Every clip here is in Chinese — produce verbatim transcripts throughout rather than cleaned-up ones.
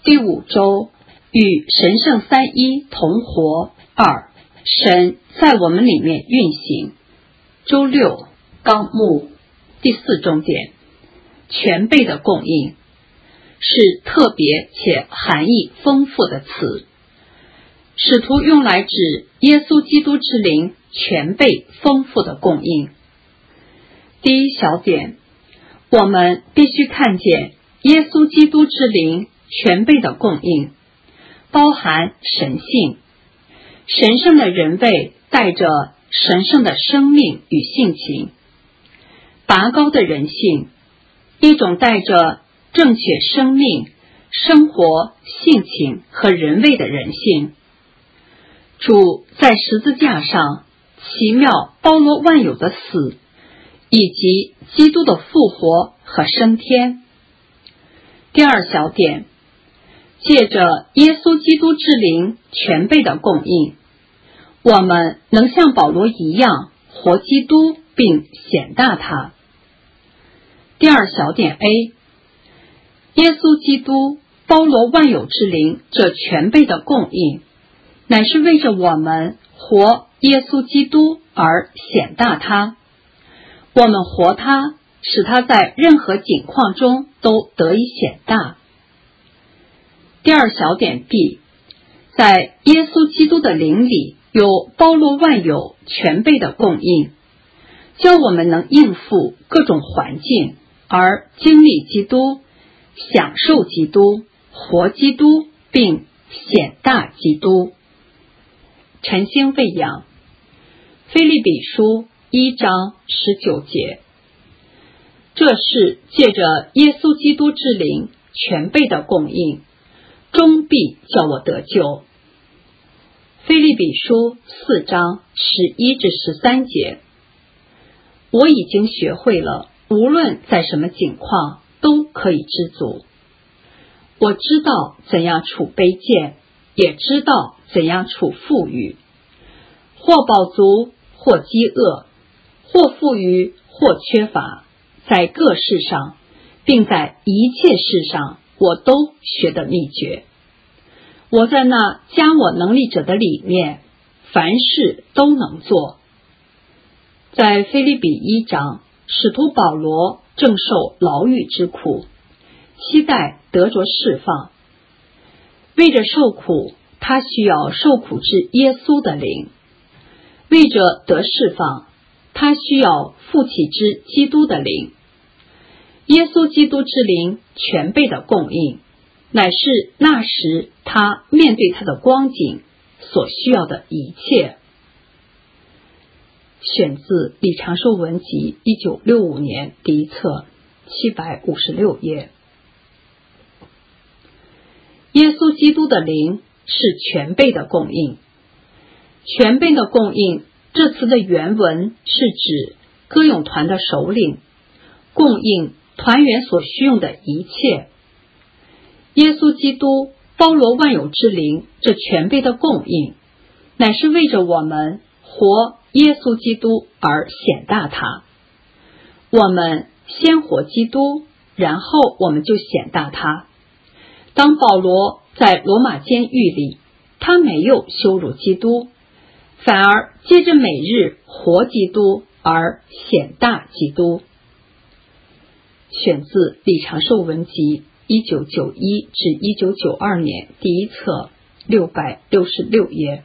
第五周，与神圣三一同活。二，神在我们里面运行。周六，纲目第四重点，全备的供应，是特别且含义丰富的词，使徒用来指耶稣基督之灵全备丰富的供应。第一小点，我们必须看见耶稣基督之灵全备的供应，包含神性，神圣的人位带着神圣的生命与性情，拔高的人性，一种带着正确生命、生活、性情和人位的人性。主在十字架上奇妙包罗万有的死，以及基督的复活和升天。第二小点，借着耶稣基督之灵全备的供应，我们能像保罗一样活基督并显大他。第二小点 A， 耶稣基督包罗万有之灵这全备的供应，乃是为着我们活耶稣基督而显大他。我们活他，使他在任何境况中都得以显大。第二小点 B， 在耶稣基督的灵里有包罗万有全备的供应，教我们能应付各种环境，而经历基督，享受基督，活基督，并显大基督。晨星喂养，腓立比书一章十九节，这是借着耶稣基督之灵全备的供应，终必叫我得救。腓立比书四章十一至十三节，我已经学会了，无论在什么境况都可以知足。我知道怎样处卑贱，也知道怎样处富裕，或饱足，或饥饿，或富裕，或缺乏，在各事上，并在一切事上，我都学得秘诀。我在那加我能力者的里面，凡事都能做。在腓立比一章，使徒保罗正受牢狱之苦，期待得着释放。为着受苦，他需要受苦之耶稣的灵；为着得释放，他需要复起之基督的灵。耶稣基督之灵全备的供应，乃是那时他面对他的光景所需要的一切。选自李长寿文集一九六五年第一册七百五十六页。耶稣基督的灵是全备的供应。全备的供应这词的原文是指歌咏团的首领供应团员所需用的一切。耶稣基督包罗万有之灵这全备的供应，乃是为着我们活耶稣基督而显大他。我们先活基督，然后我们就显大他。当保罗在罗马监狱里，他没有羞辱基督，反而借着每日活基督而显大基督。选自李长寿文集一九九一至一九九二年第一册六百六十六页。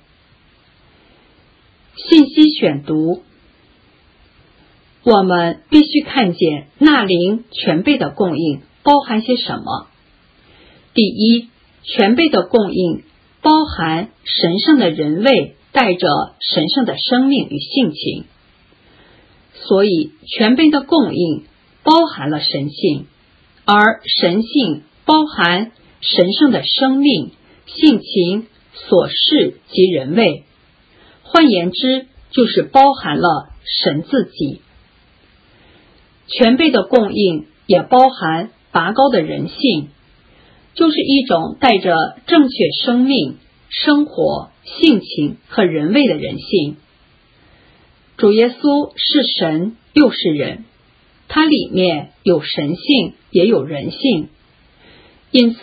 信息选读，我们必须看见那灵全备的供应包含些什么。第一，全备的供应包含神圣的人位带着神圣的生命与性情，所以全备的供应包含了神性，而神性包含神圣的生命、性情、所事及人位，换言之，就是包含了神自己。全备的供应也包含拔高的人性，就是一种带着正确生命、生活、性情和人位的人性。主耶稣是神又是人，他里面有神性也有人性，因此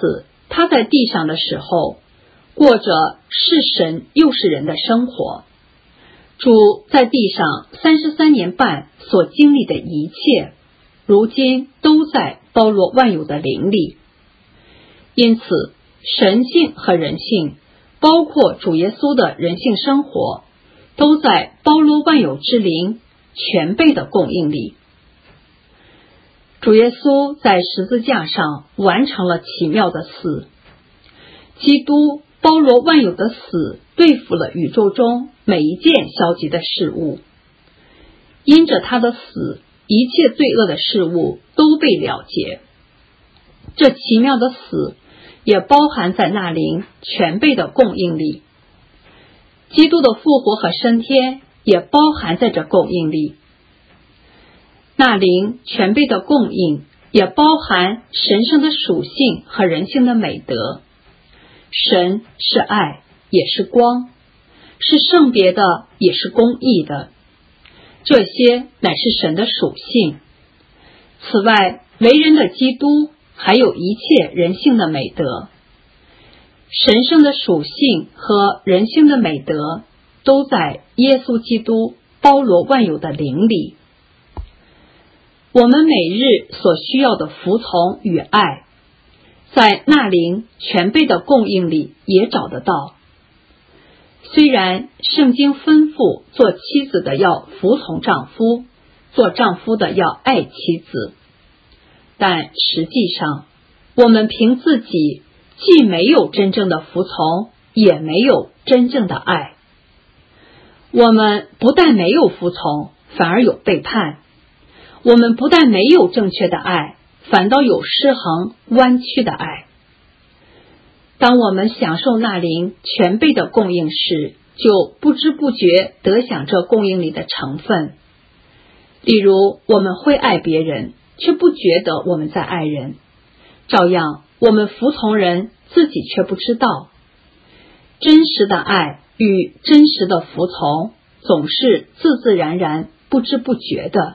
他在地上的时候，过着是神又是人的生活。主在地上三十三年半所经历的一切，如今都在包罗万有的灵里。因此，神性和人性，包括主耶稣的人性生活，都在包罗万有之灵全备的供应里。主耶稣在十字架上完成了奇妙的死，基督包罗万有的死对付了宇宙中每一件消极的事物。因着他的死，一切罪恶的事物都被了结。这奇妙的死也包含在那灵全备的供应里。基督的复活和升天也包含在这供应里。那灵全备的供应也包含神圣的属性和人性的美德。神是爱，也是光，是圣别的，也是公义的。这些乃是神的属性。此外，为人的基督还有一切人性的美德。神圣的属性和人性的美德都在耶稣基督包罗万有的灵里。我们每日所需要的服从与爱，在那灵全备的供应里也找得到。虽然圣经吩咐做妻子的要服从丈夫，做丈夫的要爱妻子，但实际上我们凭自己既没有真正的服从，也没有真正的爱。我们不但没有服从，反而有背叛。我们不但没有正确的爱，反倒有失衡弯曲的爱。当我们享受那灵全备的供应时，就不知不觉得享这供应里的成分。例如，我们会爱别人，却不觉得我们在爱人；照样，我们服从人，自己却不知道。真实的爱与真实的服从，总是自自然然、不知不觉的。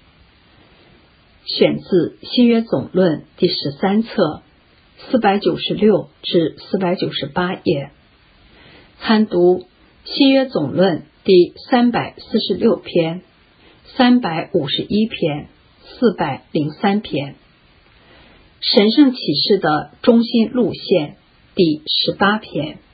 选自新约总论第十三册四百九十六至四百九十八页，参读新约总论第三百四十六篇、三百五十一篇、四百零三篇。神圣启示的中心路线第十八篇。